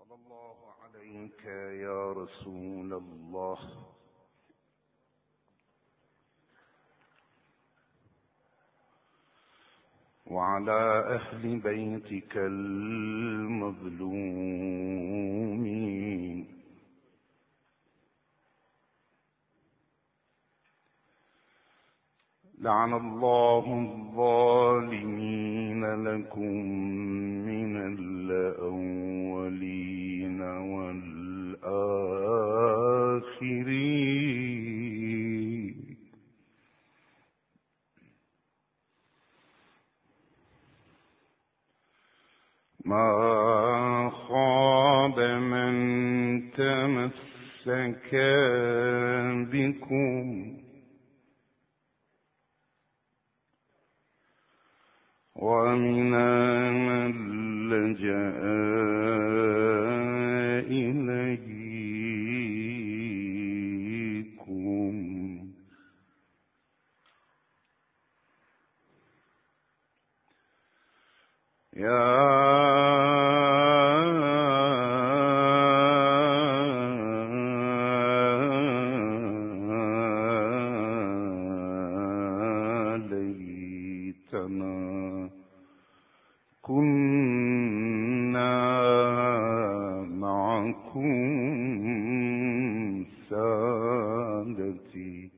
صلى الله عليك يا رسول الله وعلى أهل بيتك المظلومين. لعن الله الظالمين لكم من الأولين والآخرين. ما خاب من تمسك بكم ومن من لجأ إليكم. يا ليتنا كنا معكم سادتي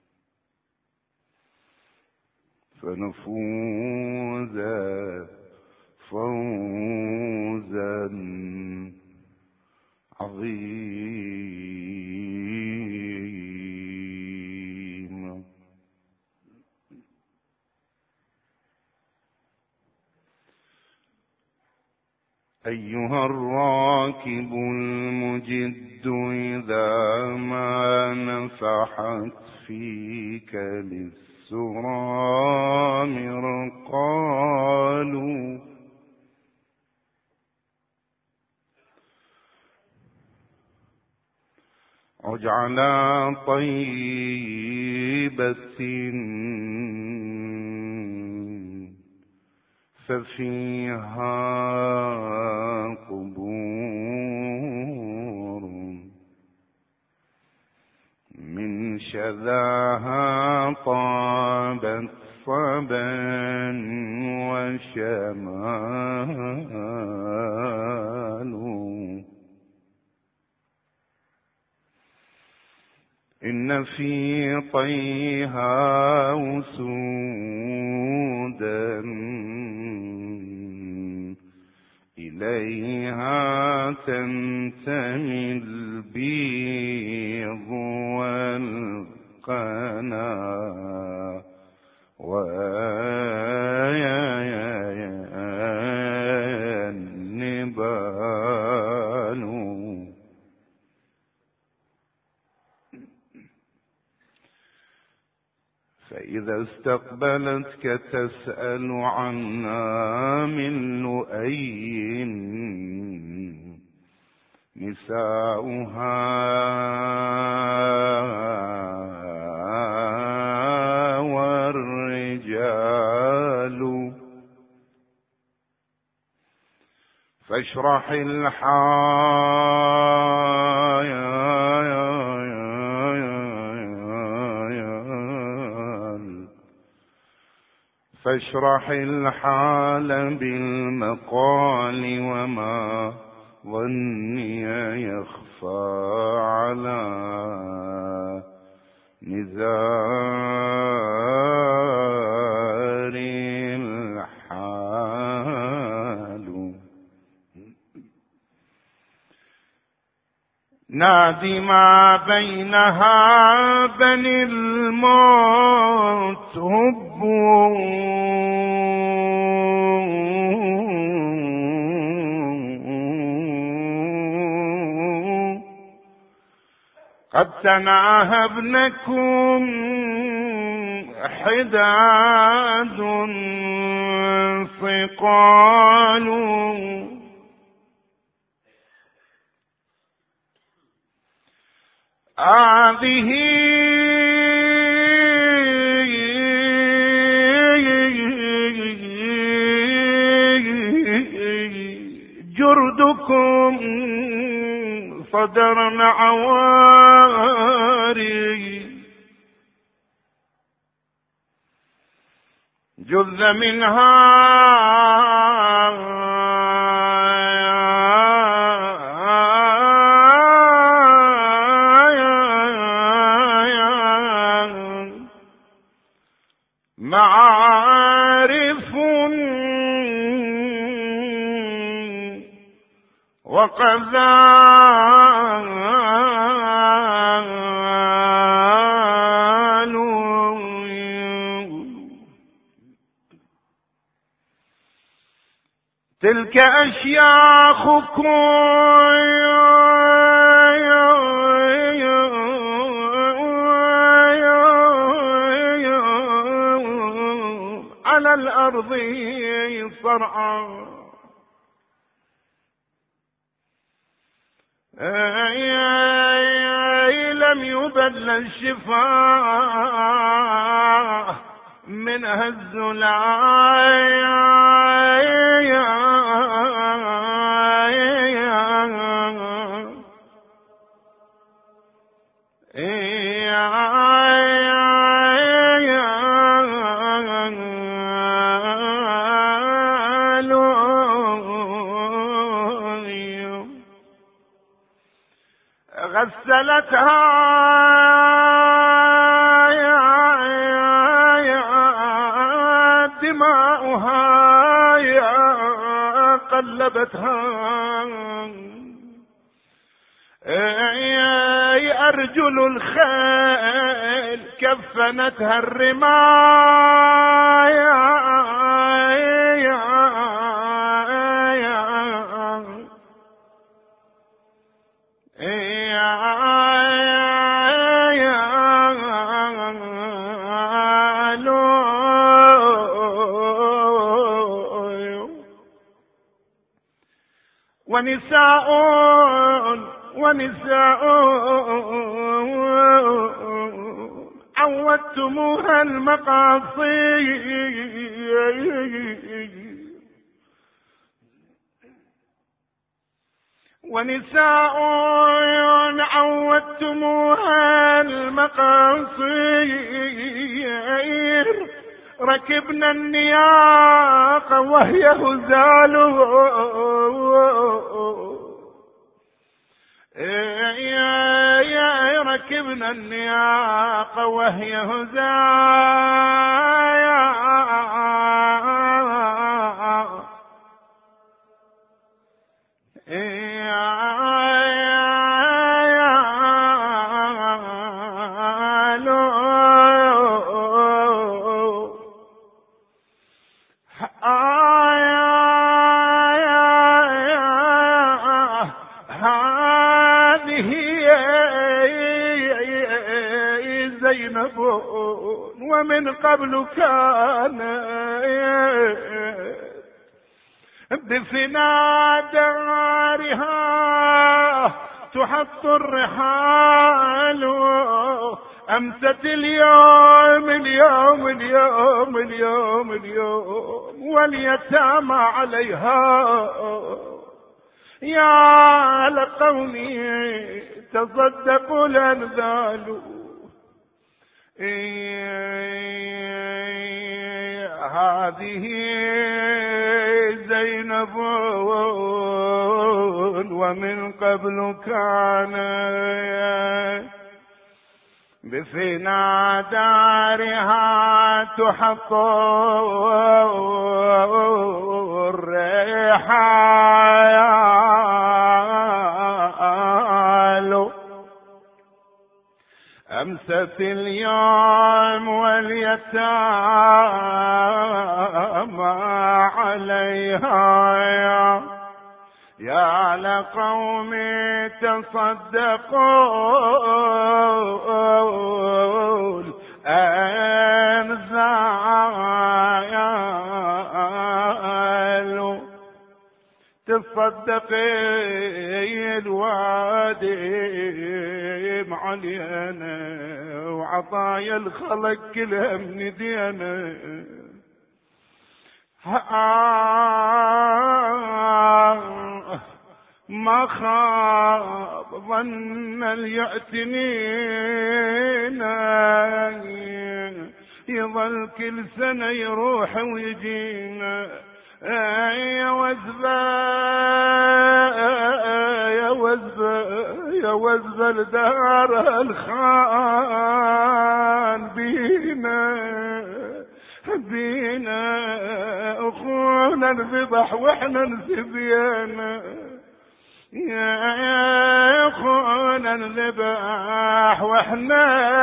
فنفوز فوزا عظيما. أيها الراكب المجد إذا ما نفحت فيك للسرام قالوا عج على طيبة ففيها قبور من شذاها طابت صبا وشمال. إن في طيها وسودا إليها تنتمي البيض والقنا والنبال. فإذا استقبلتك تسأل عنا من لؤي نساؤها والرجال. فاشرح فاشرح الحال بالمقال وما ظني يخفى على نزار الحال. نادي ما بينها بني الموت هبوا قد تناهى ابنكم حداد ثقال. هذه جردكم صدرن عواري جذ منها معارف وقذال تلك أشياخكم على الأرض صرعا لم يبل الشفاء منها الزلايا غسلتها دماؤها قلبتها أرجل الخيل كفنتها الرمايا ونساء عودتموها المقاصي ونساء عودتموها المقاصير ركبنا النياق وهي هزال ركبنا النياق وهي هزال ومن قبل كان بفنا دارها تحط الرحال أمست اليوم اليوم اليوم اليوم اليوم واليتامى عليها يا لقومي تصدقوا الأنذال هذه زينب ومن قبل كان بفنا دارها تحط الرحال أمست اليوم واليتامى عليها يا لقوم تصدقوا الأنذال تصدقي الوادي علينا وعطايا الخلق كلها من ايدينا ما خاب ظن اليأتنين، يظل كل سنة يروح ويجينا. يا وزبة يا وزبة يا وزبة الدار الخان بينا اخونا انذبح واحنا انسبينا، يا اخونا انذبح واحنا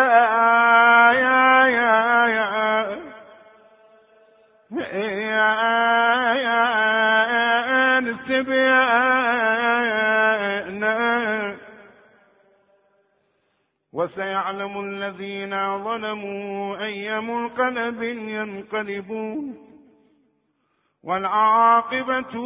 يا نسبينا. وسيعلم الذين ظلموا أي منقلب ينقلبون، والعاقبة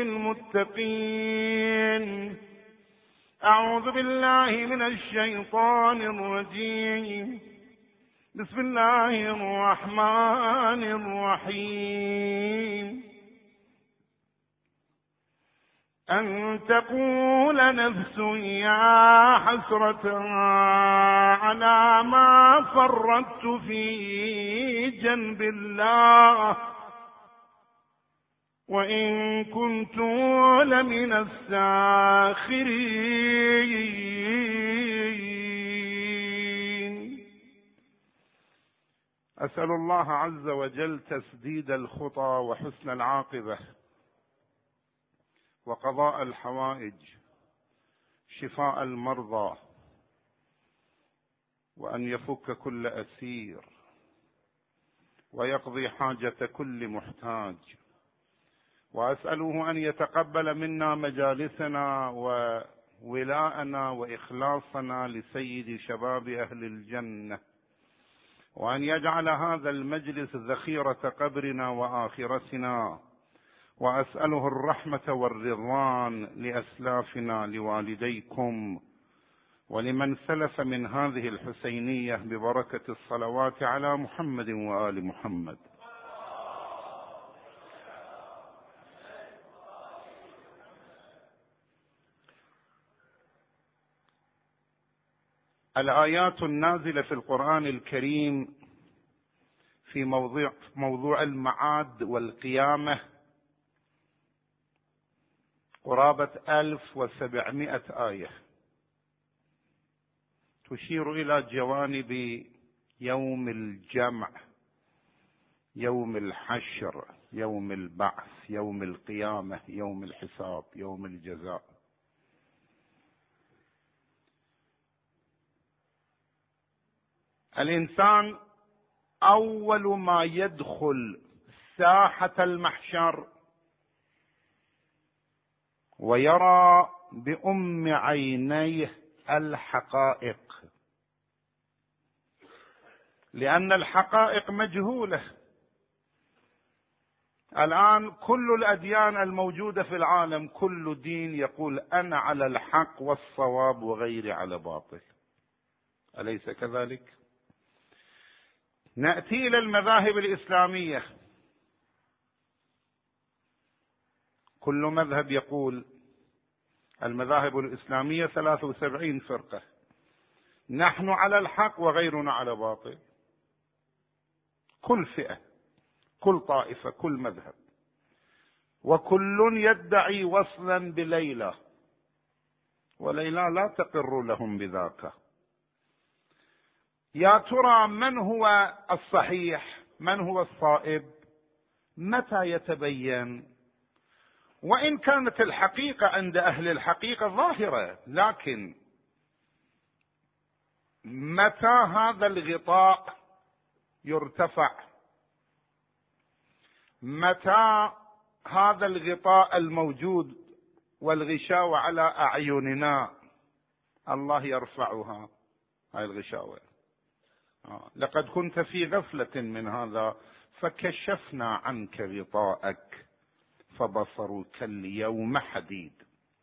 للمتقين. أعوذ بالله من الشيطان الرجيم. بسم الله الرحمن الرحيم. أن تقول نفس يا حسرة على ما فرطت في جنب الله وإن كنت لمن الساخرين. أسأل الله عز وجل تسديد الخطى وحسن العاقبة وقضاء الحوائج، شفاء المرضى، وأن يفك كل أسير ويقضي حاجة كل محتاج. وأسأله أن يتقبل منا مجالسنا وولاءنا وإخلاصنا لسيد شباب أهل الجنة، وأن يجعل هذا المجلس ذخيرة قبرنا وآخرتنا. وأسأله الرحمة والرضوان لأسلافنا لوالديكم ولمن سلف من هذه الحسينية ببركة الصلوات على محمد وآل محمد. الآيات النازلة في القرآن الكريم في موضوع المعاد والقيامة قرابة 1700 آية، تشير إلى جوانب يوم الجمع، يوم الحشر، يوم البعث، يوم القيامة، يوم الحساب، يوم الجزاء. الإنسان أول ما يدخل ساحة المحشر ويرى بأم عينيه الحقائق، لأن الحقائق مجهولة. الآن كل الأديان الموجودة في العالم، كل دين يقول أنا على الحق والصواب وغيري على باطل، أليس كذلك؟ نأتي إلى المذاهب الإسلامية، كل مذهب يقول، المذاهب الإسلامية 73 فرقة، نحن على الحق وغيرنا على باطل. كل فئة، كل طائفة، كل مذهب، وكل يدعي وصلا بليلى، وليلى لا تقر لهم بذاك. يا ترى من هو الصحيح؟ من هو الصائب؟ متى يتبين؟ وإن كانت الحقيقة عند أهل الحقيقة ظاهرة، لكن متى هذا الغطاء يرتفع؟ متى هذا الغطاء الموجود والغشاوة على أعيننا الله يرفعها، هاي الغشاوة؟ لقد كنت في غفلة من هذا فكشفنا عنك غطاءك فبصرك اليوم حديد.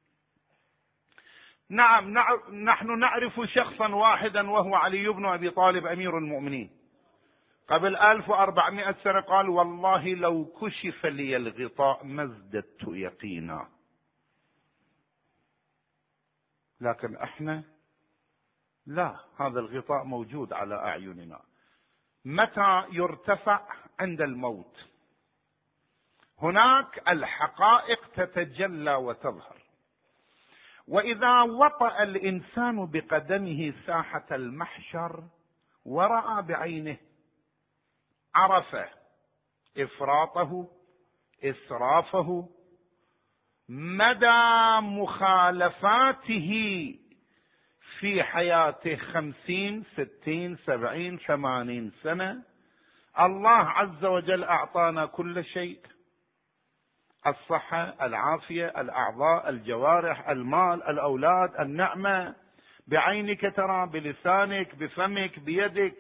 نعم، نحن نعرف شخصا واحدا وهو علي بن أبي طالب أمير المؤمنين. قبل 1400 سنة قال والله لو كشف لي الغطاء ما ازددت يقينا. لكن احنا لا، هذا الغطاء موجود على اعيننا. متى يرتفع؟ عند الموت. هناك الحقائق تتجلى وتظهر. واذا وطأ الانسان بقدمه ساحة المحشر ورأى بعينه، عرف افراطه، اسرافه، مدى مخالفاته في حياته 50 60 70 80 سنة. الله عز وجل أعطانا كل شيء: الصحة، العافية، الأعضاء، الجوارح، المال، الأولاد، النعمة. بعينك ترى، بلسانك، بفمك، بيدك.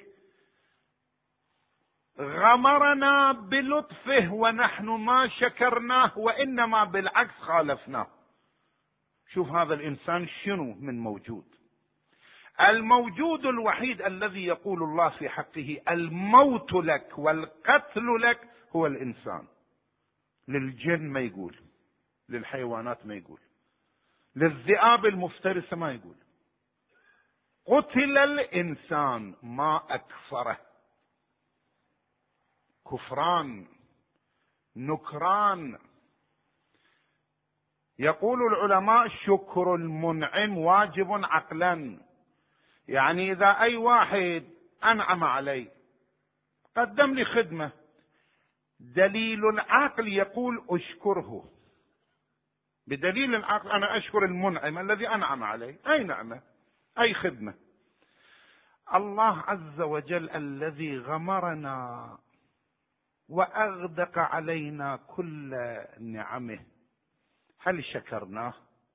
غمرنا بلطفه ونحن ما شكرناه، وإنما بالعكس خالفناه. شوف هذا الإنسان شنو من موجود. الموجود الوحيد الذي يقول الله في حقه الموت لك والقتل لك هو الإنسان. للجن ما يقول، للحيوانات ما يقول، للذئاب المفترسة ما يقول. قتل الإنسان، ما أكفره. كفران، نكران. يقول العلماء: شكر المنعم واجب عقلا. يعني إذا أي واحد أنعم علي، قدم لي خدمة، دليل العقل يقول أشكره. بدليل العقل أنا أشكر المنعم الذي أنعم علي. أي نعمة، أي خدمة. الله عز وجل الذي غمرنا وأغدق علينا كل نعمه، هل شكرناه؟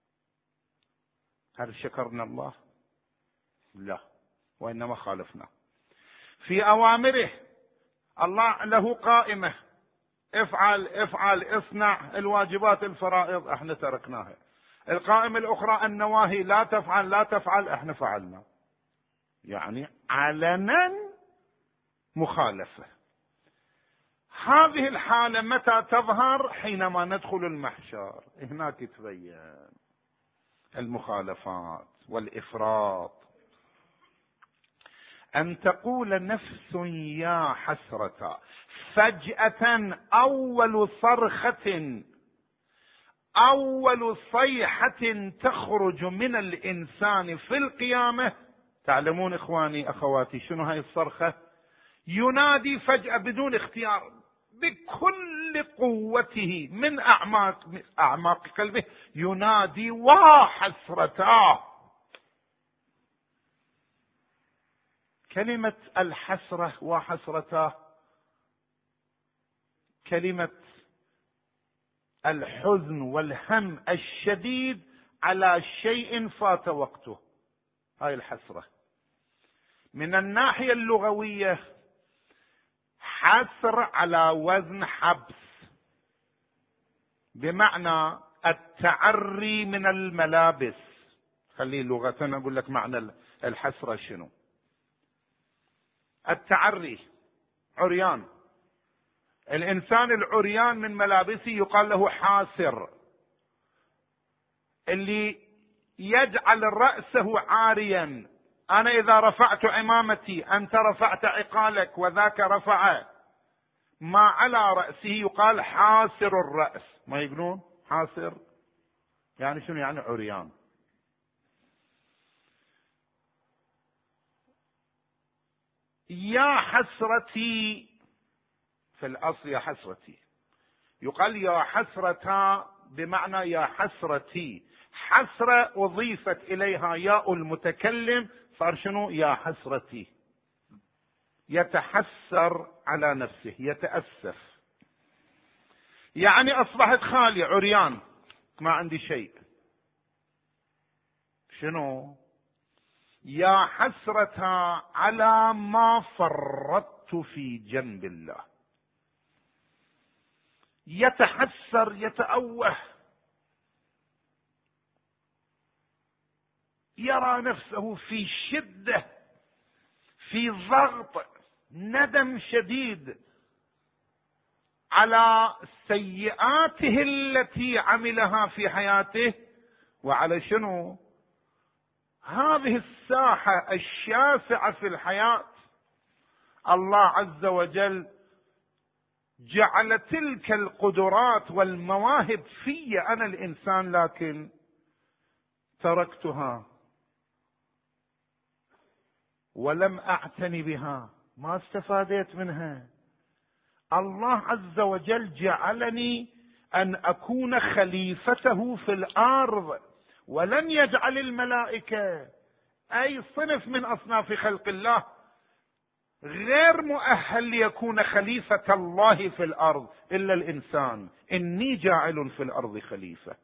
هل شكرنا الله؟ لا، وإنما خالفنا. في أوامره الله له قائمة: افعل افعل اصنع، الواجبات الفرائض احنا تركناها. القائمة الأخرى النواهي: لا تفعل لا تفعل، احنا فعلنا. يعني علنا مخالفة. هذه الحالة متى تظهر؟ حينما ندخل المحشر، هناك تبين المخالفات والإفراط. أن تقول نفس يا حسرة فجأة، أول صرخة، أول صيحة تخرج من الإنسان في القيامة. تعلمون إخواني أخواتي شنو هاي الصرخة؟ ينادي فجأة بدون اختيار، بكل قوته من أعماق قلبه، ينادي: وحسرتاه. كلمة الحسرة وحسرتاه كلمة الحزن والهم الشديد على شيء فات وقته. هاي الحسرة. من الناحية اللغوية حسر على وزن حبس، بمعنى التعري من الملابس. خليه لغة أقول لك معنى الحسرة شنو. التعري، عريان. الإنسان العريان من ملابسه يقال له حاسر. اللي يجعل رأسه عاريا، أنا إذا رفعت عمامتي أنت رفعت عقالك، وذاك رفع ما على رأسه، يقال حاسر الرأس. ما يقولون حاسر؟ يعني شنو؟ يعني عريان. يا حسرتي، في الأصل يا حسرتي، يقال يا حسرتا بمعنى يا حسرتي. حسرة أضيفت إليها ياء المتكلم، صار شنو؟ يا حسرتي. يتحسر على نفسه، يتأسف، يعني أصبحت خالي، عريان، ما عندي شيء. شنو؟ يا حسرة على ما فرطت في جنب الله. يتحسر، يتأوه، يرى نفسه في شدة، في ضغط، ندم شديد على سيئاته التي عملها في حياته، وعلى شنو؟ هذه الساحة الشاسعة في الحياة الله عز وجل جعل تلك القدرات والمواهب في أنا الإنسان، لكن تركتها ولم أعتني بها، ما استفادت منها. الله عز وجل جعلني أن أكون خليفته في الأرض، ولم يجعل الملائكة أي صنف من أصناف خلق الله غير مؤهل ليكون خليفة الله في الأرض إلا الإنسان. إني جاعل في الأرض خليفة.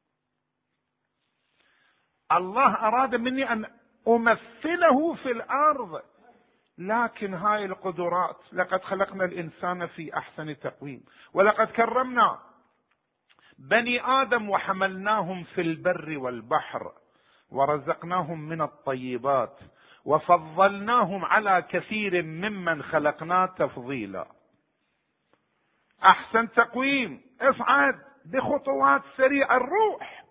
الله أراد مني أن أمثله في الأرض، لكن هاي القدرات، لقد خلقنا الإنسان في أحسن تقويم، ولقد كرمنا بني آدم وحملناهم في البر والبحر ورزقناهم من الطيبات وفضلناهم على كثير ممن خلقنا تفضيلا. أحسن تقويم، اصعد بخطوات سريعة الروح،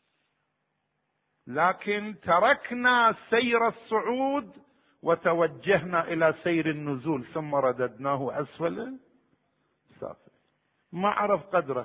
لكن تركنا سير الصعود وتوجهنا إلى سير النزول، ثم رددناه أسفل سافل. ما عرف قدره،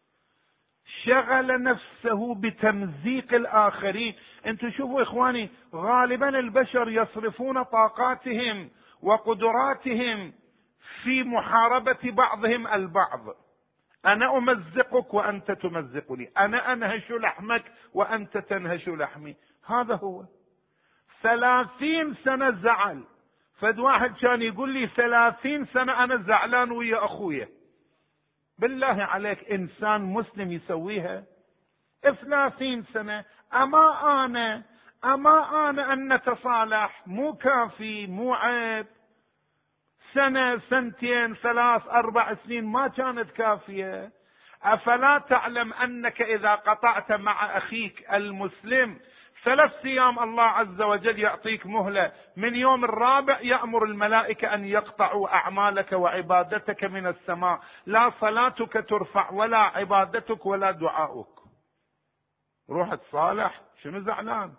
شغل نفسه بتمزيق الآخرين. انتم شوفوا إخواني، غالبا البشر يصرفون طاقاتهم وقدراتهم في محاربة بعضهم البعض. أنا أمزقك وأنت تمزقني، أنا أنهش لحمك وأنت تنهش لحمي. هذا هو. 30 سنة زعل. فد واحد كان يقول لي 30 سنة أنا زعلان ويا أخويا. بالله عليك إنسان مسلم يسويها 30 سنة؟ أما أنا أن نتصالح مو كافي؟ مو عيب؟ سنة، سنتين، 3، 4 سنين ما كانت كافية؟ أفلا تعلم أنك إذا قطعت مع أخيك المسلم 3 أيام الله عز وجل يعطيك مهلة، من يوم الرابع يأمر الملائكة أن يقطعوا أعمالك وعبادتك من السماء، لا صلاتك ترفع ولا عبادتك ولا دعاؤك. روح تصالح، شنو زعلان؟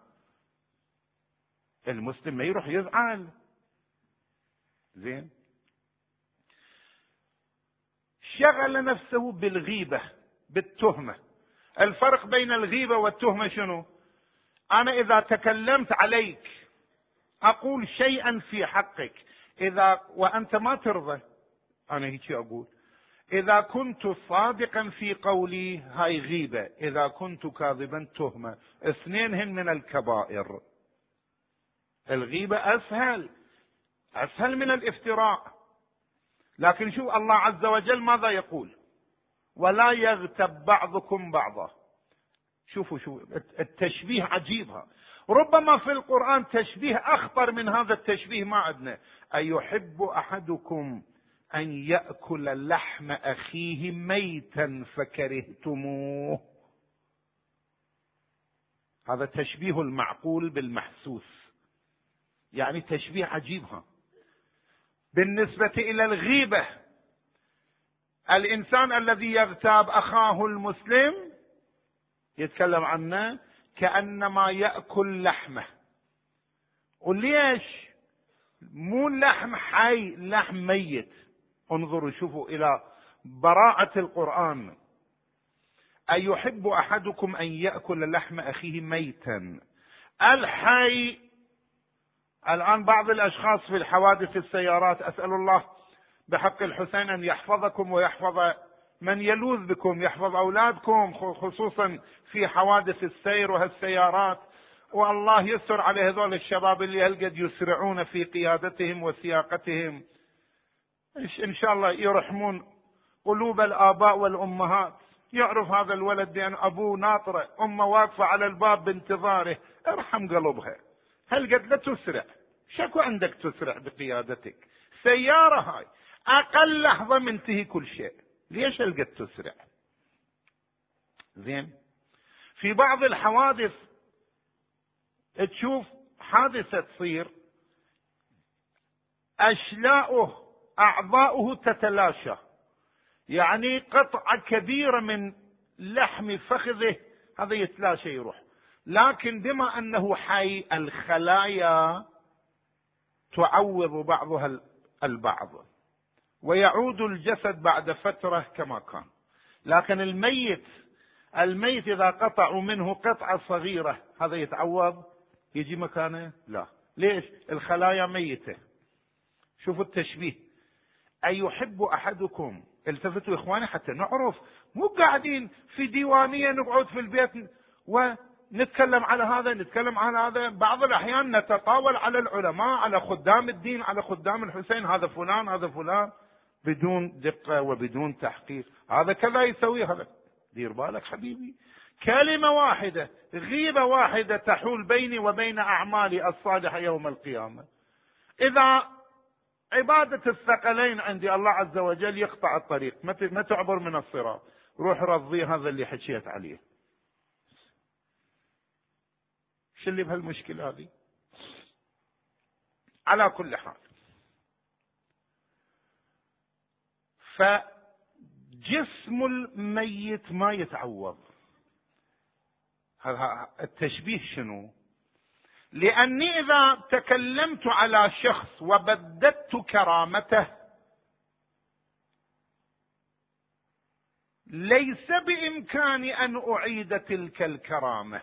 المسلم ما يروح يزعل. زين، شغل نفسه بالغيبة بالتهمة. الفرق بين الغيبة والتهمة شنو؟ أنا إذا تكلمت عليك أقول شيئا في حقك وأنت ما ترضى، أنا هيك أقول. إذا كنت صادقا في قولي هاي غيبة، إذا كنت كاذبا تهمة. اثنينهن من الكبائر. الغيبة أسهل من الافتراء. لكن شوف الله عز وجل ماذا يقول: ولا يغتب بعضكم بعضا. شوفوا التشبيه عجيبها. ربما في القرآن تشبيه أخطر من هذا التشبيه ما عندنا. أيحب أحدكم أن يأكل لحم أخيه ميتا فكرهتموه. هذا تشبيه المعقول بالمحسوس، يعني تشبيه عجيبها. بالنسبة إلى الغيبة، الإنسان الذي يغتاب أخاه المسلم يتكلم عنه كأنما يأكل لحمه. وليش؟ مو لحم حي، لحم ميت. انظروا شوفوا إلى براعة القرآن. أيحب أحدكم أن يأكل لحم أخيه ميتا. الحي، الآن بعض الأشخاص في الحوادث السيارات، أسأل الله بحق الحسين أن يحفظكم ويحفظ من يلوذ بكم، يحفظ أولادكم خصوصا في حوادث السير وهالسيارات، والله يسر على هذول الشباب اللي هالقد يسرعون في قيادتهم وسياقتهم. إن شاء الله يرحمون قلوب الآباء والأمهات. يعرف هذا الولد بأن أبوه ناطرة، أمه واقفة على الباب بانتظاره، ارحم قلبها. هالقد لا تسرع، شكو عندك تسرع بقيادتك؟ سيارة هاي أقل لحظة منتهي كل شيء، ليش هالقد تسرع؟ زين، في بعض الحوادث تشوف حادثة تصير أشلاؤه أعضاؤه تتلاشى، يعني قطعة كبيرة من لحم فخذه هذا يتلاشى يروح، لكن بما أنه حي الخلايا تعوض بعضها البعض، ويعود الجسد بعد فترة كما كان. لكن الميت إذا قطعوا منه قطعة صغيرة هذا يتعوض يجي مكانه؟ لا. ليش؟ الخلايا ميتة. شوفوا التشبيه. أيحب أحدكم، التفتوا إخواني حتى نعرف، مو قاعدين في ديوانية نقعد في البيت ونتكلم على هذا نتكلم على هذا. بعض الأحيان نتطاول على العلماء، على خدام الدين، على خدام الحسين، هذا فلان هذا فلان، بدون دقة وبدون تحقيق. هذا كذا يسوي هذا. دير بالك حبيبي، كلمة واحدة، غيبة واحدة تحول بيني وبين أعمالي الصالحة يوم القيامة. إذا عبادة الثقلين عندي الله عز وجل يقطع الطريق، ما تعبر من الصراط، روح رضي هذا اللي حكيت عليه. شو اللي بهالمشكلة هذه؟ على كل حال، فجسم الميت ما يتعوض. هذا التشبيه شنو؟ لأني إذا تكلمت على شخص وبددت كرامته ليس بإمكاني أن أعيد تلك الكرامة.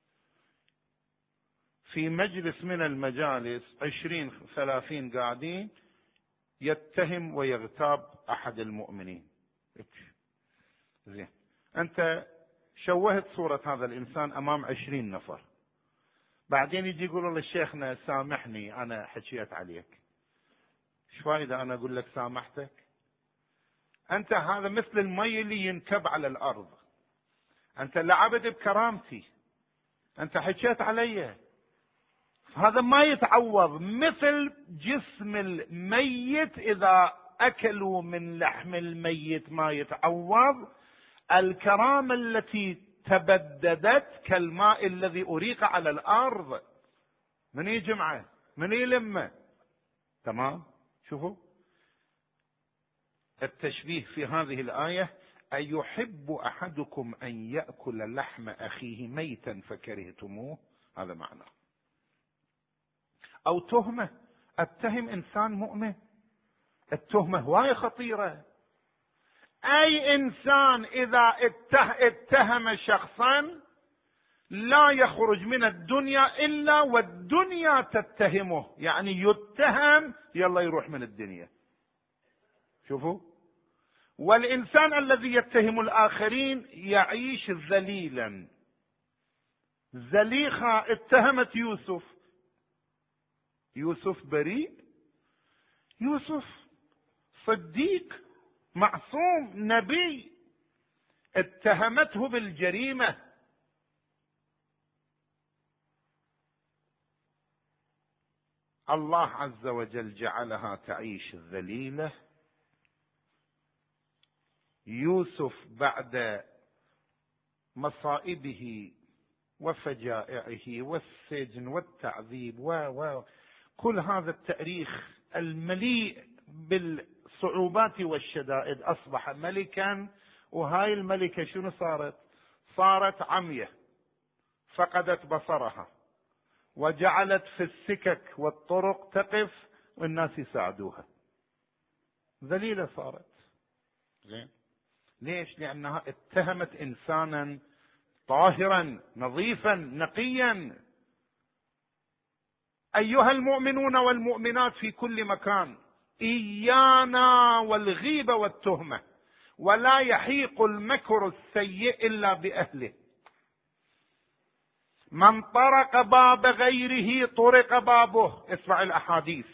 في مجلس من المجالس 20-30 قاعدين، يتهم ويغتاب أحد المؤمنين. زين، أنت شوهت صورة هذا الإنسان أمام 20 نفر، بعدين يجي يقولوا للشيخنا سامحني أنا حكيت عليك. ايش فايدة أنا أقول لك سامحتك؟ أنت هذا مثل المي اللي ينكب على الأرض، أنت لعبت بكرامتي، أنت حكيت علي، هذا ما يتعوض. مثل جسم الميت إذا أكلوا من لحم الميت ما يتعوض، الكرامة التي تبددت كالماء الذي أريق على الأرض، من يجمعه من يلمه. تمام؟ شوفوا التشبيه في هذه الآية. أيحب أحدكم أن يأكل لحم أخيه ميتا فكرهتموه، هذا معناه. أو تهمة، اتهم إنسان مؤمن، التهمة هواية خطيرة. أي إنسان إذا اتهم شخصا لا يخرج من الدنيا إلا والدنيا تتهمه، يعني يتهم يلا يروح من الدنيا. شوفوا، والإنسان الذي يتهم الآخرين يعيش ذليلا. زليخة اتهمت يوسف بريء، يوسف صديق معصوم نبي، اتهمته بالجريمة. الله عز وجل جعلها تعيش ذليلة. يوسف بعد مصائبه وفجائعه والسجن والتعذيب كل هذا التاريخ المليء بالصعوبات والشدائد، أصبح ملكا. وهاي الملكة شنو صارت عمية، فقدت بصرها، وجعلت في السكك والطرق تقف والناس يساعدوها. ذليلة صارت. زين، ليش؟ لأنها اتهمت إنسانا طاهرا نظيفا نقيا. أيها المؤمنون والمؤمنات في كل مكان، إيانا والغيبة والتهمة، ولا يحيق المكر السيء إلا بأهله. من طرق باب غيره طرق بابه. اسمع الأحاديث.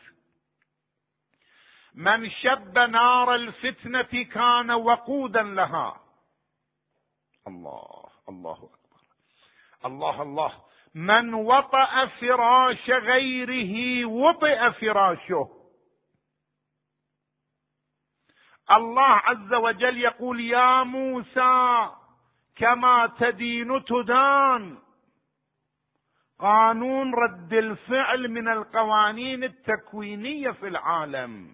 من شب نار الفتنة كان وقودا لها. الله أكبر، الله. من وطأ فراش غيره وطئ فراشه. الله عز وجل يقول يا موسى كما تدين تدان. قانون رد الفعل من القوانين التكوينية في العالم.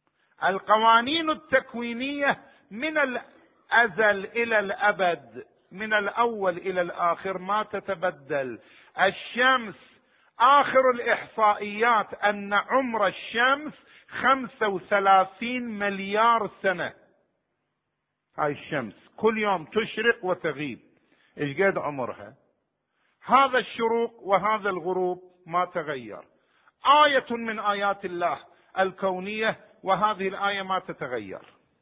القوانين التكوينية من الأزل إلى الأبد من الأول إلى الآخر ما تتبدل. الشمس آخر الإحصائيات أن عمر الشمس 35 مليار سنة. هاي الشمس كل يوم تشرق وتغيب، ايش قد عمرها؟ هذا الشروق وهذا الغروب ما تغير، آية من آيات الله الكونية، وهذه الآية ما تتغير.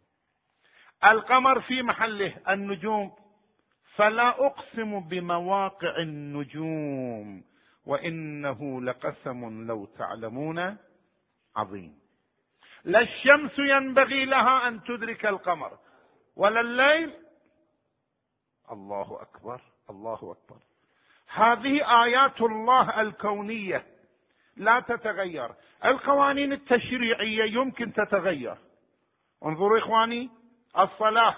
القمر في محله، النجوم، فلا أقسم بمواقع النجوم وإنه لقسم لو تعلمون عظيم. لا الشمس ينبغي لها أن تدرك القمر ولا الليل. الله أكبر، الله أكبر. هذه آيات الله الكونية لا تتغير. القوانين التشريعية يمكن تتغير. انظروا إخواني، الصلاة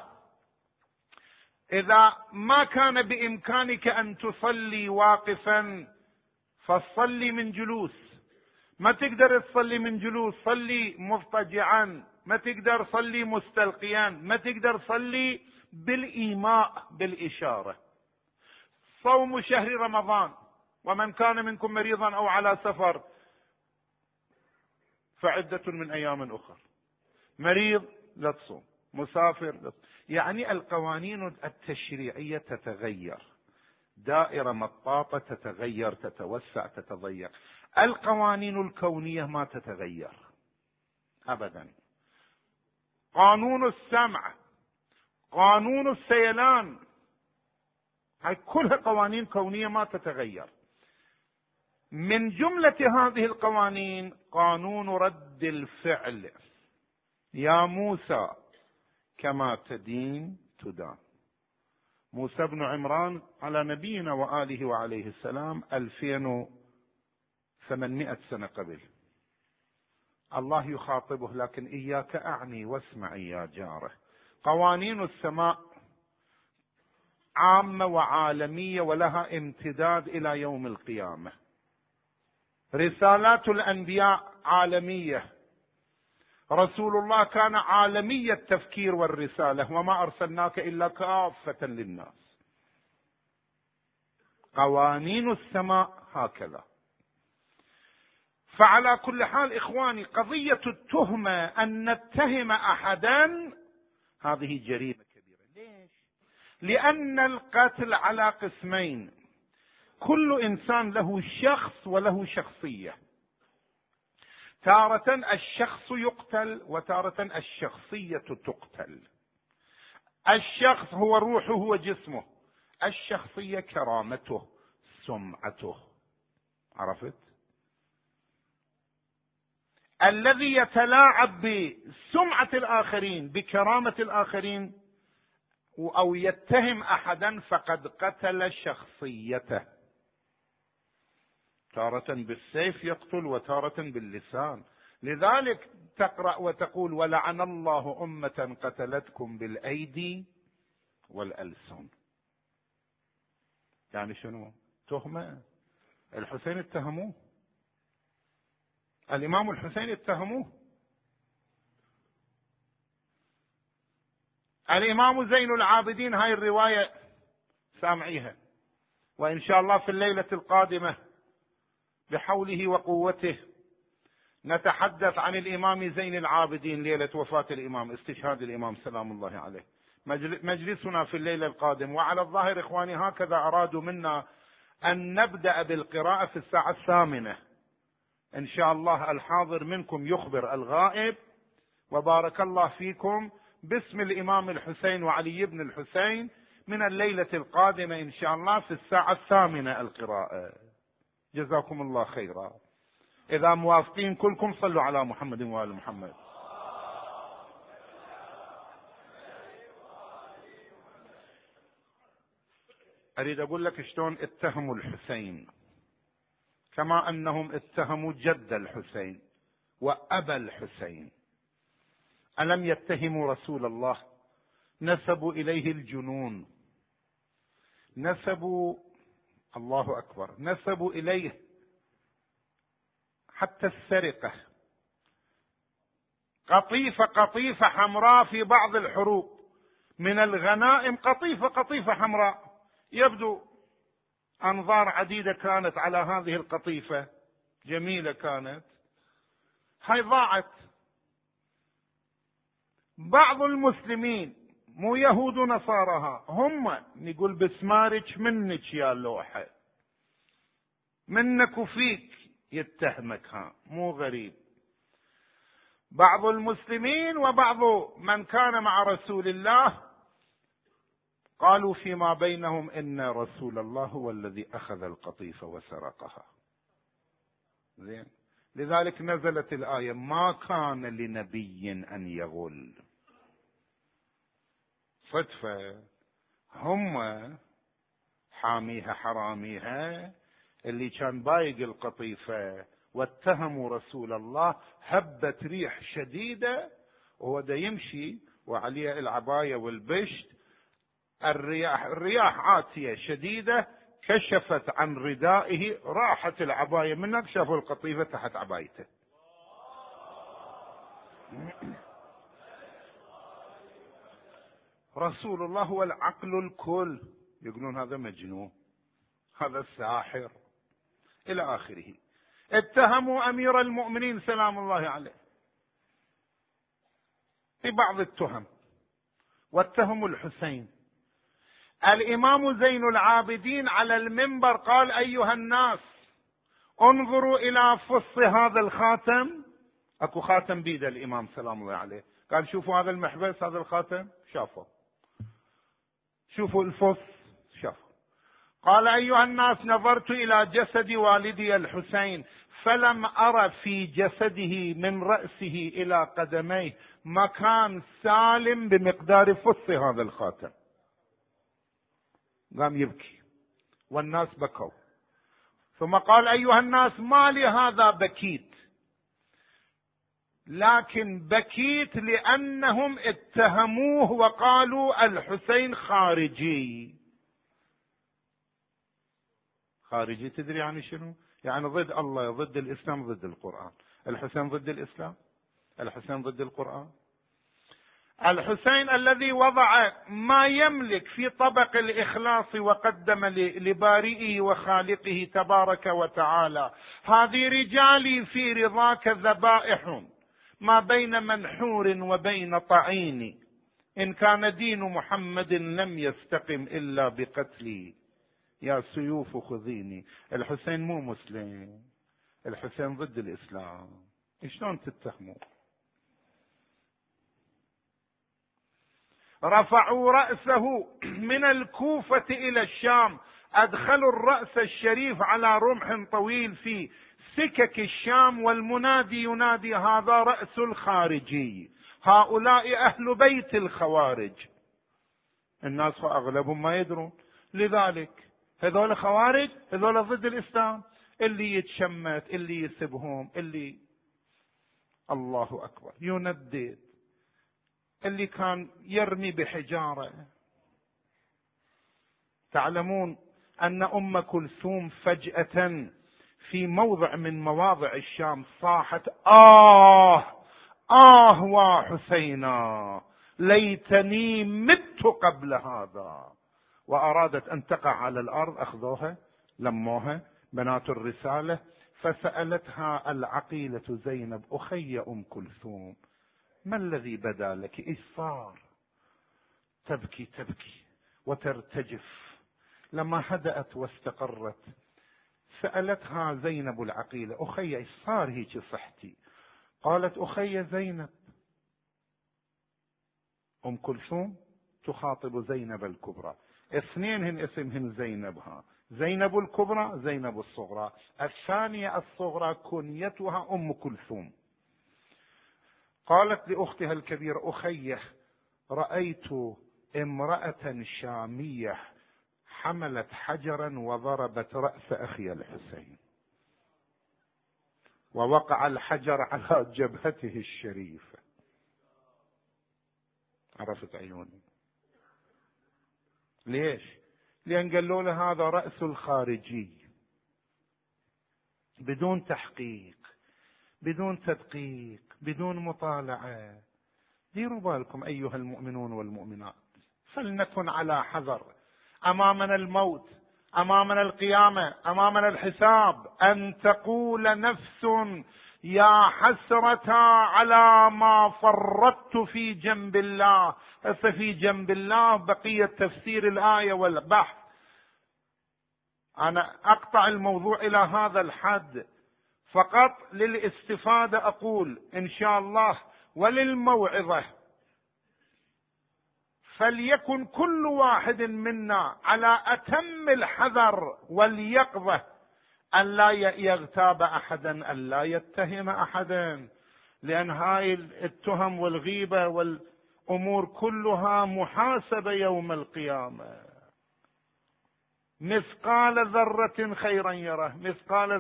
إذا ما كان بإمكانك أن تصلي واقفا فصلي من جلوس، ما تقدر تصلي من جلوس صلي مضطجعا، ما تقدر صلي مستلقيا، ما تقدر صلي بالإيماء بالإشارة. صوم شهر رمضان، ومن كان منكم مريضا أو على سفر فعدة من أيام أخر. مريض لا تصوم، مسافر لا تصوم. يعني القوانين التشريعية تتغير، دائرة مطاطة تتغير، تتوسع، تتضيق. القوانين الكونية ما تتغير أبدا. قانون السمع، قانون السيلان، هاي كلها قوانين كونية ما تتغير. من جملة هذه القوانين قانون رد الفعل، يا موسى كما تدين تدان. موسى بن عمران على نبينا وآله وعليه السلام 2800 سنة قبل، الله يخاطبه، لكن إياك أعني واسمعي يا جاره. قوانين السماء عامة وعالمية ولها امتداد إلى يوم القيامة. رسالات الأنبياء عالمية، رسول الله كان عالمي التفكير والرسالة، وما أرسلناك إلا كافة للناس. قوانين السماء هكذا. فعلى كل حال إخواني، قضية التهمة أن نتهم أحدا هذه جريمة كبيرة. ليش؟ لأن القتل على قسمين، كل إنسان له شخص وله شخصية. تارة الشخص يقتل وتارة الشخصية تقتل. الشخص هو روحه وجسمه، الشخصية كرامته سمعته. عرفت؟ الذي يتلاعب بسمعة الآخرين بكرامة الآخرين أو يتهم أحدا فقد قتل شخصيته. تارة بالسيف يقتل وتارة باللسان. لذلك تقرأ وتقول ولعن الله أمة قتلتكم بالأيدي والألسن. يعني شنو؟ تهمة. الحسين اتهموه، الإمام الحسين اتهموه، الإمام زين العابدين. هاي الرواية سامعيها، وإن شاء الله في الليلة القادمة بحوله وقوته نتحدث عن الإمام زين العابدين ليلة وفاة الإمام، استشهاد الإمام سلام الله عليه. مجلسنا في الليلة القادمة. وعلى الظاهر إخواني هكذا أرادوا منا أن نبدأ بالقراءة في الساعة 8. إن شاء الله الحاضر منكم يخبر الغائب، وبارك الله فيكم باسم الإمام الحسين وعلي بن الحسين من الليلة القادمة إن شاء الله في الساعة 8 القراءة. جزاكم الله خيرا. إذا موافقين كلكم صلوا على محمد وآل محمد. أريد أقول لك شلون اتهموا الحسين، كما أنهم اتهموا جد الحسين وأبا الحسين. ألم يتهموا رسول الله؟ نسبوا إليه الجنون، نسبوا، الله أكبر، نسبوا إليه حتى السرقة. قطيفة حمراء في بعض الحروب من الغنائم، قطيفة حمراء يبدو أنظار عديدة كانت على هذه القطيفة، جميلة كانت، هاي ضاعت. بعض المسلمين مو يهود ونصارها، هم يقول بسمارك منك يا لوحة، منك وفيك يتهمك، ها مو غريب. بعض المسلمين وبعض من كان مع رسول الله قالوا فيما بينهم إن رسول الله هو الذي أخذ القطيفة وسرقها. زين، لذلك نزلت الآية: ما كان لنبي أن يغل. صدفة هم حاميها حراميها اللي كان بايق القطيفة واتهموا رسول الله، هبت ريح شديدة وهو دا يمشي وعليه العباية والبشت، الرياح عاتية شديدة كشفت عن ردائه، راحت العباية منك، شافوا القطيفة تحت عبايته. رسول الله هو العقل الكل، يقولون هذا مجنون، هذا الساحر، إلى آخره. اتهموا أمير المؤمنين سلام الله عليه في بعض التهم، واتهموا الحسين. الإمام زين العابدين على المنبر قال: أيها الناس انظروا إلى فص هذا الخاتم. أكو خاتم بيد الإمام سلام الله عليه، قال شوفوا هذا المحبس، هذا الخاتم، شافوا، شوفوا الفص، شافوا. قال: أيها الناس نظرت إلى جسد والدي الحسين فلم أرى في جسده من رأسه إلى قدميه مكان سالم بمقدار فص هذا الخاتم. قام يبكي والناس بكوا، ثم قال: أيها الناس ما لهذا بكيت، لكن بكيت لأنهم اتهموه وقالوا الحسين خارجي. خارجي تدري يعني شنو؟ يعني ضد الله، ضد الإسلام، ضد القرآن. الحسين ضد الإسلام، الحسين ضد القرآن. الحسين الذي وضع ما يملك في طبق الإخلاص وقدم لبارئه وخالقه تبارك وتعالى: هذه رجالي في رضاك ذبائح ما بين منحور وبين طعين، إن كان دين محمد لم يستقم إلا بقتلي، يا سيوف خذيني. الحسين مو مسلم، الحسين ضد الإسلام. شلون تتهموا؟ رفعوا رأسه من الكوفة إلى الشام، أدخلوا الرأس الشريف على رمح طويل في سكك الشام، والمنادي ينادي: هذا رأس الخارجي، هؤلاء أهل بيت الخوارج. الناس أغلبهم ما يدرون، لذلك هذول خوارج، هذول ضد الإسلام، اللي يتشمت، اللي يسبهم، اللي الله أكبر يندد، اللي كان يرمي بحجارة. تعلمون أن أم كلثوم فجأة في موضع من مواضع الشام صاحت: آه وحسينا ليتني مت قبل هذا. وأرادت أن تقع على الأرض، أخذوها لموها بنات الرسالة، فسألتها العقيلة زينب: أخي أم كلثوم، ما الذي بدا لك؟ إيش صار؟ تبكي وترتجف. لما هدأت واستقرت سألتها زينب العقيلة: أخي إيش صار هيك صحتي؟ قالت: أخي زينب. أم كلثوم تخاطب زينب الكبرى، اثنين هن اسمهن زينبها، زينب الكبرى، زينب الصغرى. الثانية الصغرى كنيتها أم كلثوم. قالت لأختها الكبيرة: أخيه، رأيت امرأة شامية حملت حجرا وضربت رأس أخي الحسين، ووقع الحجر على جبهته الشريفة. عرفت عيوني ليش؟ لأن قالوا له هذا رأس الخارجي، بدون تحقيق، بدون تدقيق، بدون مطالعة. ديروا بالكم أيها المؤمنون والمؤمنات، فلنكن على حذر أمامنا الموت، أمامنا القيامة، أمامنا الحساب، أن تقول نفس يا حسرة على ما فرطت في جنب الله. في جنب الله بقية تفسير الآية والبحث. أنا أقطع الموضوع إلى هذا الحد فقط للاستفادة. أقول إن شاء الله وللموعظة، فليكن كل واحد منا على أتم الحذر واليقظة أن لا يغتاب أحدا، أن لا يتهم أحدا، لأن هاي التهم والغيبة والأمور كلها محاسبة يوم القيامة. مثقال ذرة خيرا يره، مثقال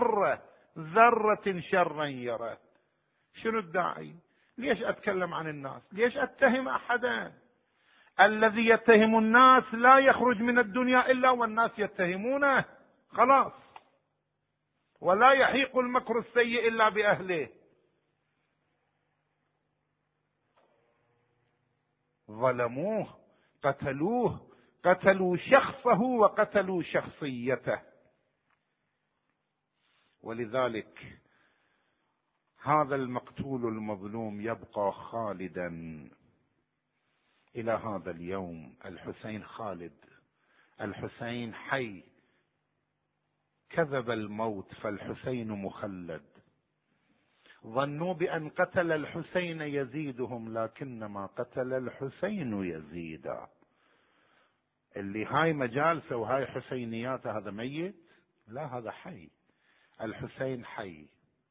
ذرة شرا يره. شنو الداعي؟ ليش أتكلم عن الناس؟ ليش أتهم أحدا؟ الذي يتهم الناس لا يخرج من الدنيا إلا والناس يتهمونه، خلاص. ولا يحيق المكر السيء إلا بأهله. ظلموه، قتلوه، قتلوا شخصه وقتلوا شخصيته. ولذلك هذا المقتول المظلوم يبقى خالدا إلى هذا اليوم. الحسين خالد، الحسين حي. كذب الموت فالحسين مخلد. ظنوا بأن قتل الحسين يزيدهم، لكنما قتل الحسين يزيدا. اللي هاي مجالسه وهاي حسينيات هذا ميت؟ لا، هذا حي. الحسين حي.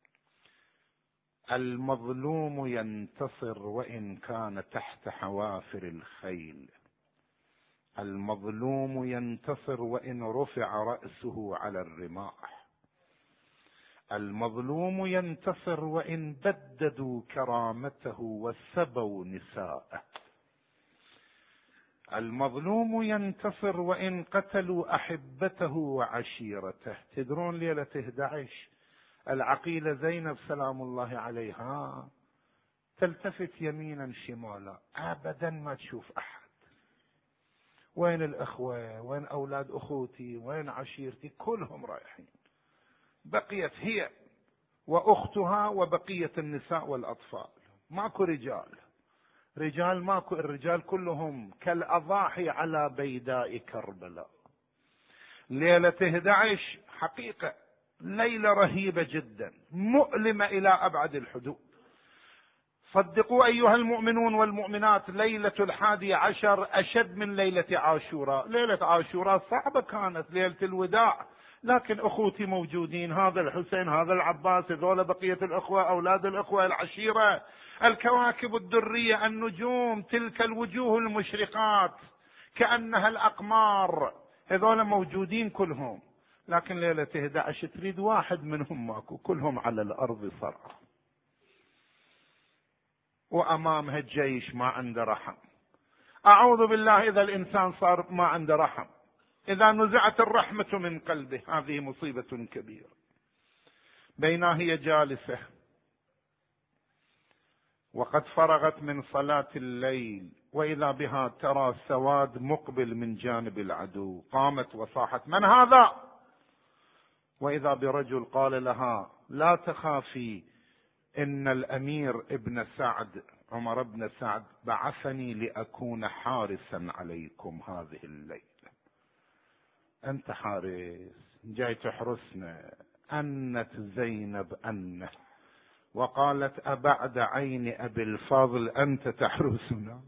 المظلوم ينتصر وإن كان تحت حوافر الخيل. المظلوم ينتصر وإن رفع رأسه على الرماح. المظلوم ينتصر وإن بددوا كرامته وسبوا نساءه. المظلوم ينتصر وإن قتلوا أحبته وعشيرته. تدرون ليلة 11 العقيلة زينب سلام الله عليها تلتفت يمينا شمالا، أبدا ما تشوف أحد. وين الأخوة؟ وين أولاد أخوتي؟ وين عشيرتي؟ كلهم رايحين. بقيت هي وأختها وبقية النساء والأطفال. ماكو رجال ماكو. الرجال كلهم كالأضاحي على بيداء كربلاء. ليلة 11 حقيقة ليلة رهيبة جدا، مؤلمة إلى أبعد الحدود. صدقوا أيها المؤمنون والمؤمنات، ليلة 11 أشد من ليلة عاشوراء. ليلة عاشوراء صعبة كانت، ليلة الوداع، لكن أخوتي موجودين، هذا الحسين، هذا العباس، هذول بقية الأخوة، أولاد الأخوة، العشيرة، الكواكب الدرية، النجوم، تلك الوجوه المشرقات كأنها الأقمار، هذول موجودين كلهم. لكن ليلة 11 تريد واحد منهم ماكو، كلهم على الأرض صرعى. وأمامها الجيش ما عنده رحم. أعوذ بالله إذا الإنسان صار ما عنده رحم، إذا نزعت الرحمة من قلبه، هذه مصيبة كبيرة. بينما هي جالسة وقد فرغت من صلاة الليل، وإذا بها ترى سواد مقبل من جانب العدو. قامت وصاحت: من هذا؟ وإذا برجل قال لها: لا تخافي، إن الأمير ابن سعد، عمر بن سعد، بعثني لأكون حارسا عليكم هذه الليلة. أنت حارس جاي تحرسنا. أنت زينب أنه، وقالت: أبعد عين أبي الفاضل أنت تحرسنا؟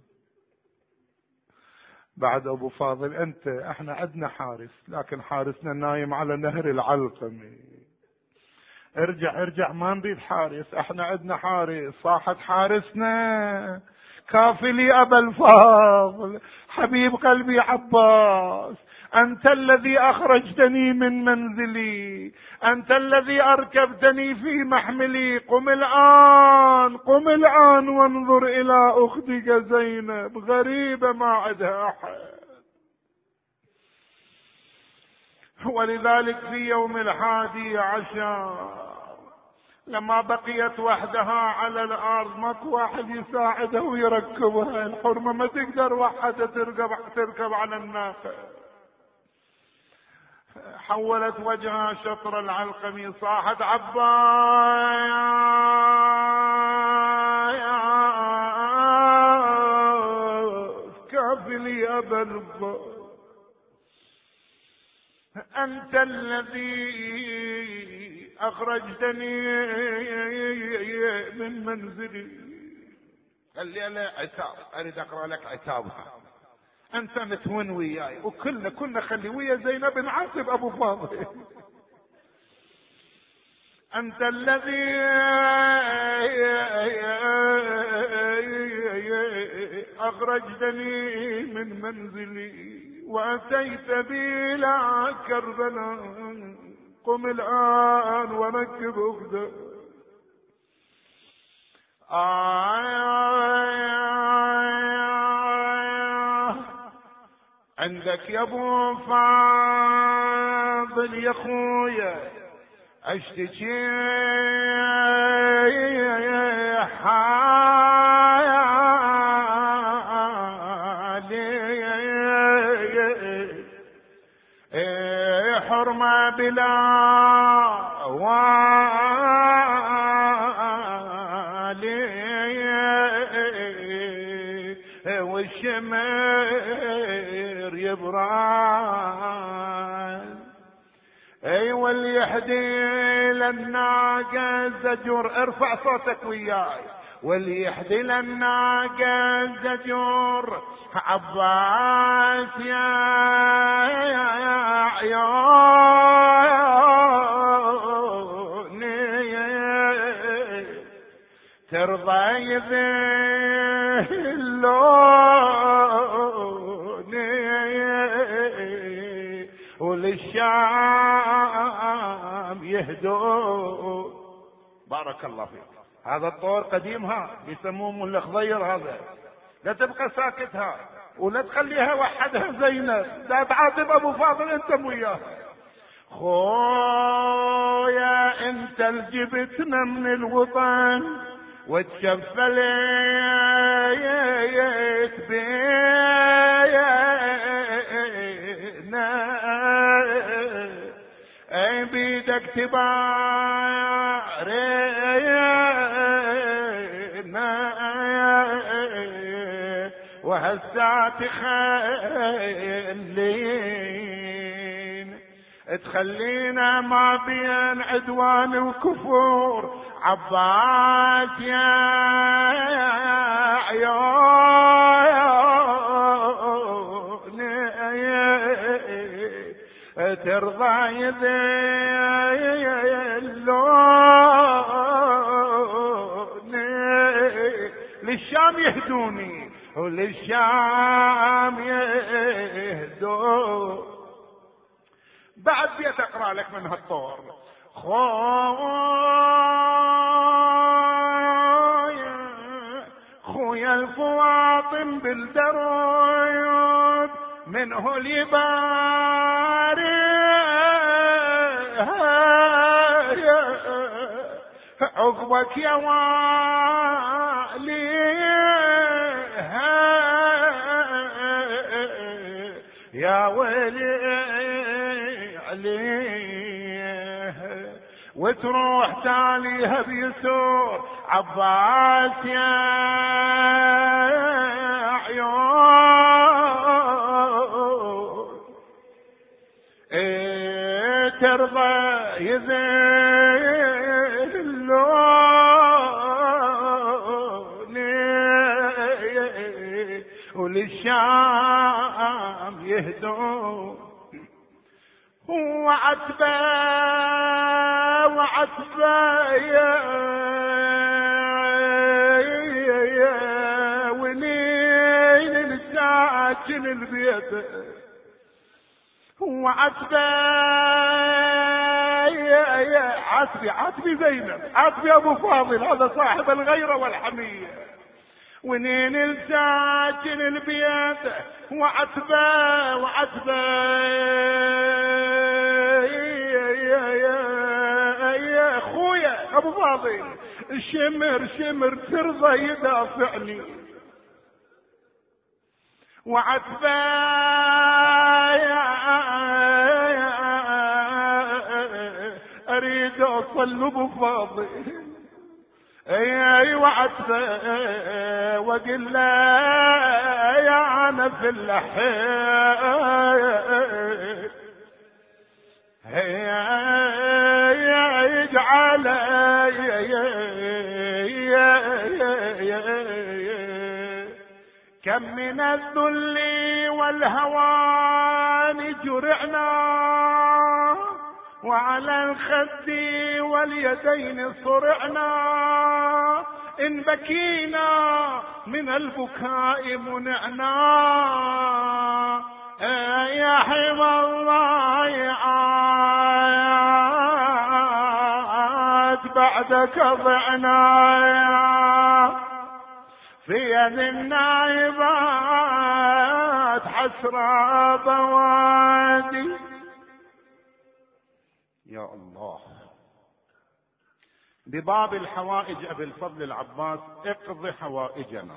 بعد أبو فاضل أنت؟ احنا عندنا حارس، لكن حارسنا نايم على نهر العلقمة. ارجع ما نريد حارس، احنا عندنا حارس. صاحت: حارسنا كافلي أبا الفاضل، حبيب قلبي عباس، أنت الذي أخرجتني من منزلي، أنت الذي أركبتني في محملي. قم الآن وانظر إلى أختك زينب، غريبة ما عندها أحد. ولذلك في يوم 11 لما بقيت وحدها على الأرض، ماكو واحد يساعدها ويركبها. الحرمة ما تقدر وحدها تركب على الناقة. حولت وجهها شطر العلقمي، صاحت عباس كافلي يا أبا الفضل، أنت الذي أخرجتني من منزلي. قال لي أنا عتاب، أريد أقرأ لك عتابها. أنت متون وياي وكلنا خلي ويا زينب نعاتب أبو فاضل. أنت الذي أخرجتني من منزلي وأتيت بي إلى كربلاء، قم الآن وركب أخدك. عندك يا ابو فاضل يا خويا اشتكي حالي، حرمة بلا والي، والشمر يبران، اي واليحدي للناقة زجر. ارفع صوتك وياي. واليحدي للناقة زجر عباس يا عيوني، ترضى يذلوني وللشام يهدون. بارك الله فيك. هذا الطور قديمها بيسموه ملا خضير. هذا لا تبقى ساكتها ولا تخليها وحدها زينب، لا تعاتب ابو فاضل انت وياه. خويا انت الجبتنا من الوطن وتشفليت بينا، اي بيدك تبارينا وهسات تخلينا ما بين عدوان وكفور. عباس يا عيوني، ترضى يذلوني للشام يهدوني وللشام يهدون. بعد بيت اقرا لك من هالطور. خويا الفواطم بالدرود منه اليباري، عقبك يا والي يا ويلي عليه، وتروح تاليها بيسور. عباس يا عيون، ترضى يذلوني وللشام يهدون. وعتبة يا ونين الساكن البيت. وعتبة يا عتبي زينب، عتبي ابو فاضل هذا صاحب الغيرة والحمية. ونين الساكن البيت وعتبة يا اخويا ابو فاضل، شمر ترضى يدافعني. وعتبة وصل ابو فاضل اي وعدته وقل له يا انا في اللحية يجعل كم من الذل والهوان جرعنا وعلى الخد واليدين صرعنا إن بكينا من البكاء منعنا يا حمى الله عاد بعدك ضعنا في يد النائبات حسرى بوادي. يا الله بباب الحوائج أبي الفضل العباس اقض حوائجنا،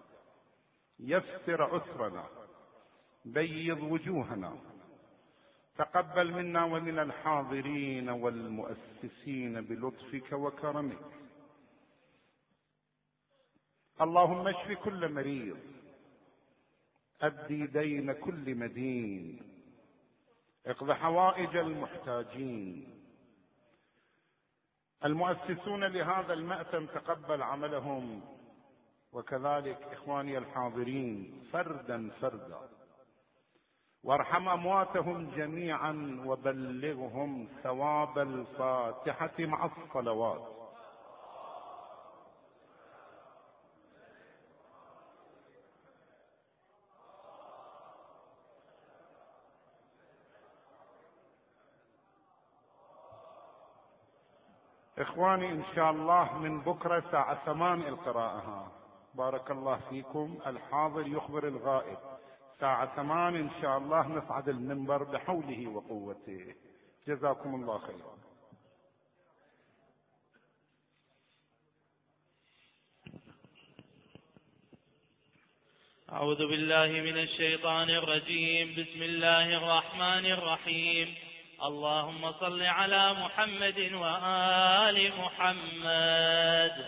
يسر أسرنا، بيض وجوهنا، تقبل منا ومن الحاضرين والمؤسسين بلطفك وكرمك. اللهم اشف كل مريض، أدي دين كل مدين، اقض حوائج المحتاجين. المؤسسون لهذا المأتم تقبل عملهم، وكذلك إخواني الحاضرين فردا فردا، وارحم أمواتهم جميعا وبلغهم ثواب الفاتحة مع الصلوات. إخواني إن شاء الله من بكرة الساعة 8 القراءة. بارك الله فيكم. الحاضر يخبر الغائب. الساعة 8 إن شاء الله نصعد المنبر بحوله وقوته. جزاكم الله خيرا. أعوذ بالله من الشيطان الرجيم. بسم الله الرحمن الرحيم. اللهم صل على محمد وآل محمد.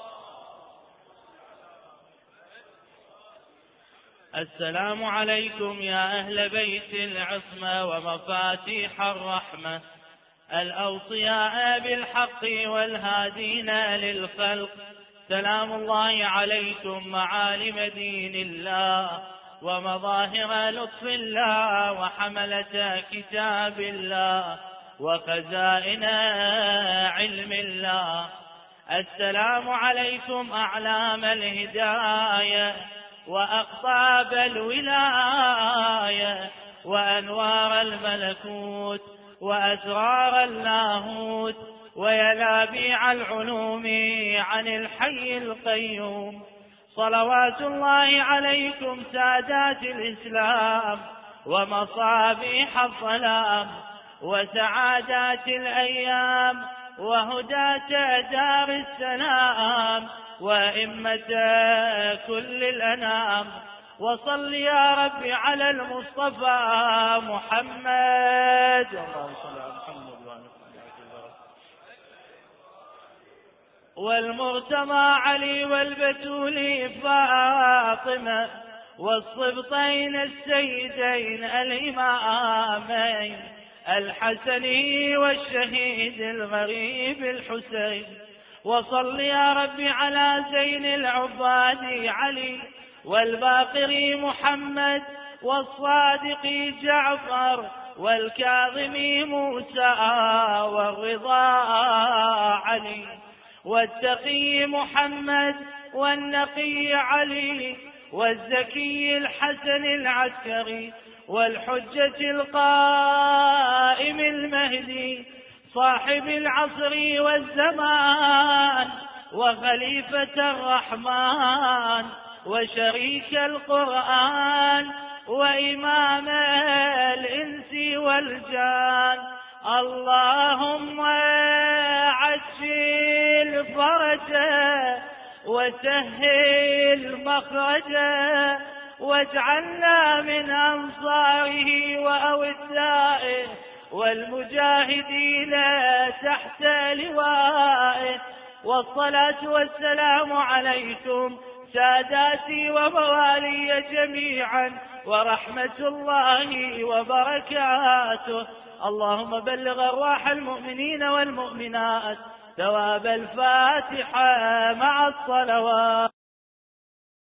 السلام عليكم يا أهل بيت العصمة ومفاتيح الرحمة، الأوصياء بالحق والهادين للخلق. سلام الله عليكم معالم دين الله ومظاهر لطف الله وحملة كتاب الله وخزائن علم الله. السلام عليكم أعلام الهداية وأقطاب الولاية وأنوار الملكوت وأسرار اللاهوت وينابيع العلوم عن الحي القيوم. صلوات الله عليكم سادات الإسلام ومصابيح الظلام وسعادات الأيام وهداة دار السلام وأئمة كل الأنام. وصل يا رب على المصطفى محمد. اللهم صل على محمد والمرتضى علي والبتول فاطمة والصبطين السيدين الإمامين الحسن والشهيد الغريب الحسين. وصل يا رب على زين العباد علي والباقر محمد والصادق جعفر والكاظم موسى والرضا علي والتقي محمد والنقي علي والزكي الحسن العسكري والحجة القائم المهدي صاحب العصر والزمان وخليفة الرحمن وشريك القرآن وإمام الإنس والجان. اللهم عجل فرجه وسهل مخرجه واجعلنا من أنصاره وأودائه والمجاهدين تحت لوائه، والصلاة والسلام عليكم ساداتي وموالي جميعا، ورحمة الله وبركاته. اللهم بلغ أرواح المؤمنين والمؤمنات ثواب الفاتحة مع الصلوات.